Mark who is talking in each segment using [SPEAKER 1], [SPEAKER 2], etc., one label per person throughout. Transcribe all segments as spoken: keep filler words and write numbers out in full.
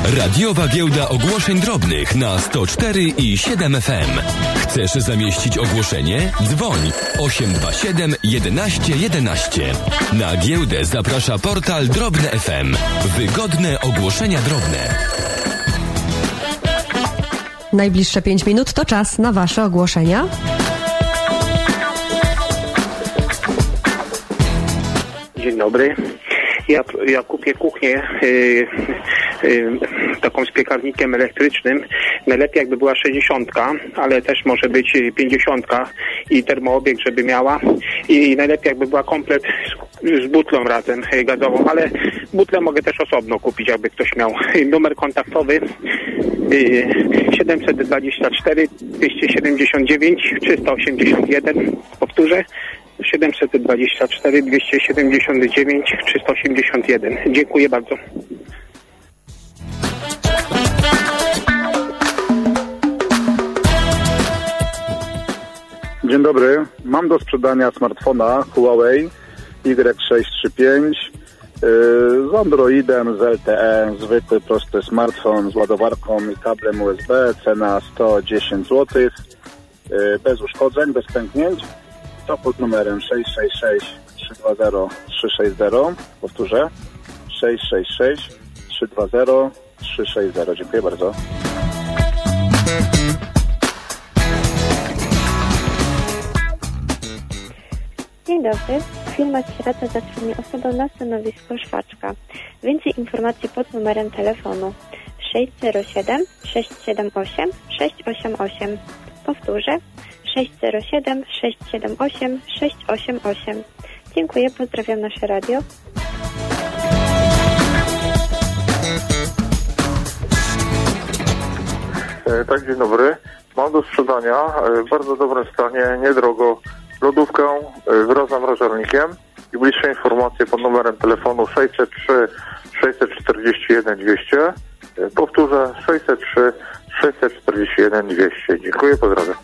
[SPEAKER 1] Radiowa Giełda Ogłoszeń Drobnych na sto cztery i siedem F M. Chcesz zamieścić ogłoszenie? Dzwoń osiem dwa siedem jedenaście jedenaście. Na giełdę zaprasza portal Drobne F M. Wygodne ogłoszenia drobne.
[SPEAKER 2] Najbliższe pięć minut to czas na Wasze ogłoszenia.
[SPEAKER 3] Dzień dobry. Ja, ja kupię kuchnię yy, yy, taką z piekarnikiem elektrycznym. Najlepiej jakby była sześćdziesiątka, ale też może być pięćdziesiątka i termoobieg, żeby miała. I najlepiej jakby była komplet z, z butlą razem gazową, ale butlę mogę też osobno kupić, jakby ktoś miał. Numer kontaktowy yy, siedemset dwadzieścia cztery dwieście siedemdziesiąt dziewięć trzysta osiemdziesiąt jeden. Powtórzę. siedemset dwadzieścia cztery dwieście siedemdziesiąt dziewięć trzysta osiemdziesiąt jeden. Dziękuję bardzo.
[SPEAKER 4] Dzień dobry. Mam do sprzedania smartfona Huawei Y sześć trzy pięć yy, z Androidem, z L T E, zwykły, prosty smartfon z ładowarką i kablem U S B. Cena sto dziesięć złotych, yy, bez uszkodzeń, bez pęknięć. To pod numerem sześć sześć sześć trzy dwa zero trzy sześć zero. Powtórzę. sześć sześć sześć trzy dwa zero trzy sześć zero. Dziękuję bardzo.
[SPEAKER 5] Dzień dobry. Firma Sierata zatrudnia osobę na stanowisku szwaczka. Więcej informacji pod numerem telefonu sześć zero siedem sześć siedem osiem sześć osiem osiem. Powtórzę. sześć zero siedem sześć siedem osiem sześć osiem osiem. Dziękuję, pozdrawiam nasze radio.
[SPEAKER 6] E, tak, dzień dobry. Mam do sprzedania e, w bardzo dobrym stanie, niedrogo, lodówkę e, wraz z zamrażalnikiem i bliższe informacje pod numerem telefonu sześćset trzy sześćset czterdzieści jeden dwieście. E, powtórzę sześćset trzy sześćset czterdzieści jeden dwieście. Dziękuję, pozdrawiam.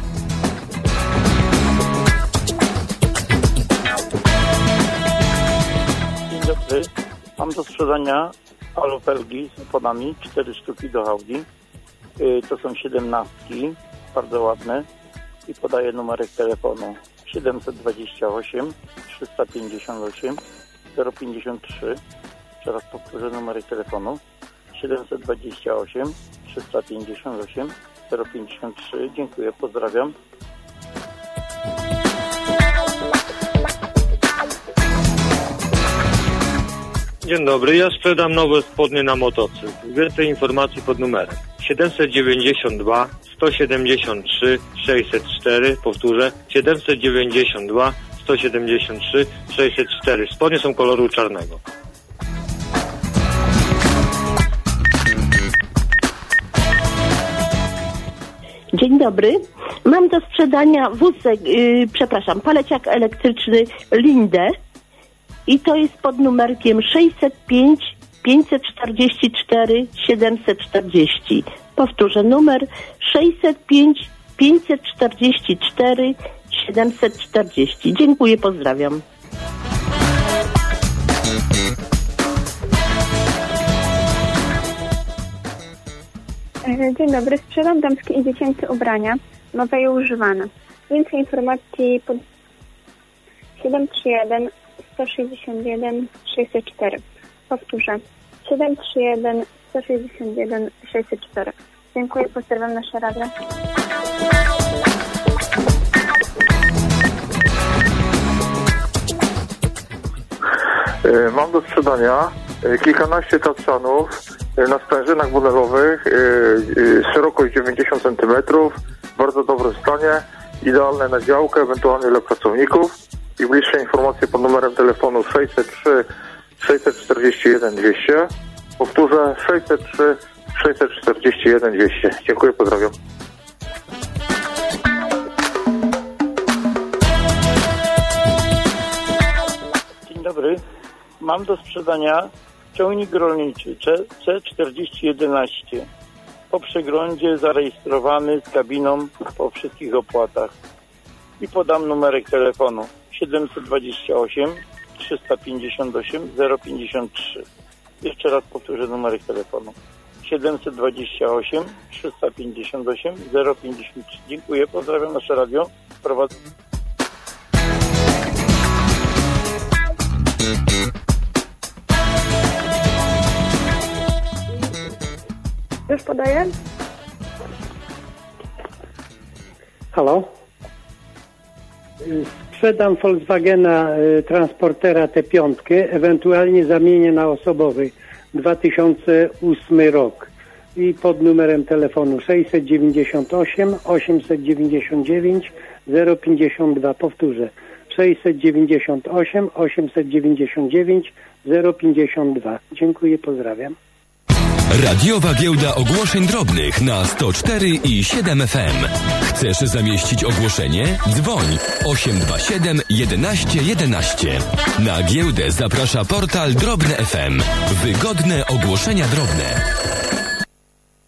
[SPEAKER 7] Dzień dobry. Mam do sprzedania alufelgi z oponami, cztery sztuki do Audi. Yy, to są siedemnastki, bardzo ładne. I podaję numerek telefonu siedemset dwadzieścia osiem trzysta pięćdziesiąt osiem zero pięćdziesiąt trzy. Jeszcze raz powtórzę numerek telefonu siedemset dwadzieścia osiem trzysta pięćdziesiąt osiem zero pięćdziesiąt trzy. Dziękuję, pozdrawiam.
[SPEAKER 8] Dzień dobry, ja sprzedam nowe spodnie na motocykl. Więcej informacji pod numerem siedemset dziewięćdziesiąt dwa sto siedemdziesiąt trzy sześćset cztery. Powtórzę siedemset dziewięćdziesiąt dwa sto siedemdziesiąt trzy sześćset cztery. Spodnie są koloru czarnego.
[SPEAKER 9] Dzień dobry. Mam do sprzedania wózek, yy, przepraszam, paleciak elektryczny Linde i to jest pod numerkiem sześćset pięć pięćset czterdzieści cztery siedemset czterdzieści. Powtórzę numer sześćset pięć pięćset czterdzieści cztery siedemset czterdzieści. Dziękuję, pozdrawiam.
[SPEAKER 5] Dzień dobry, sprzedam damskie i dziecięce ubrania, nowe i używane. Więcej informacji pod siedem trzy jeden sto sześćdziesiąt jeden sześćset cztery. Powtórzę siedem trzy jeden sto sześćdziesiąt jeden sześćset cztery. Dziękuję, pozdrawiam nasze radio.
[SPEAKER 6] Mam do sprzedania kilkanaście Tatsanów na sprężynach modelowych, szerokość dziewięćdziesiąt centymetrów, w bardzo dobrym stanie, idealne na działkę, ewentualnie dla pracowników i bliższe informacje pod numerem telefonu sześćset trzy sześćset czterdzieści jeden dwieście. Powtórzę sześćset trzy sześćset czterdzieści jeden dwieście. Dziękuję, pozdrawiam.
[SPEAKER 7] Dzień dobry. Mam do sprzedania ciągnik rolniczy C czterdzieści jedenaście. Po przeglądzie zarejestrowany z kabiną po wszystkich opłatach. I podam numerek telefonu siedemset dwadzieścia osiem trzysta pięćdziesiąt osiem zero pięćdziesiąt trzy. Jeszcze raz powtórzę numerek telefonu siedemset dwadzieścia osiem trzysta pięćdziesiąt osiem zero pięćdziesiąt trzy. Dziękuję, pozdrawiam nasze radio. Prowadzę.
[SPEAKER 10] Już podaję?
[SPEAKER 11] Halo? Sprzedam Volkswagena y, Transportera T pięć, ewentualnie zamienię na osobowy, dwa tysiące ósmy rok i pod numerem telefonu sześćset dziewięćdziesiąt osiem osiemset dziewięćdziesiąt dziewięć zero pięćdziesiąt dwa. Powtórzę, sześćset dziewięćdziesiąt osiem osiemset dziewięćdziesiąt dziewięć zero pięćdziesiąt dwa. Dziękuję, pozdrawiam.
[SPEAKER 1] Radiowa Giełda Ogłoszeń Drobnych na sto cztery i siedem F M. Chcesz zamieścić ogłoszenie? Dzwoń osiem dwa siedem jedenaście jedenaście. Na giełdę zaprasza portal Drobne F M. Wygodne ogłoszenia drobne.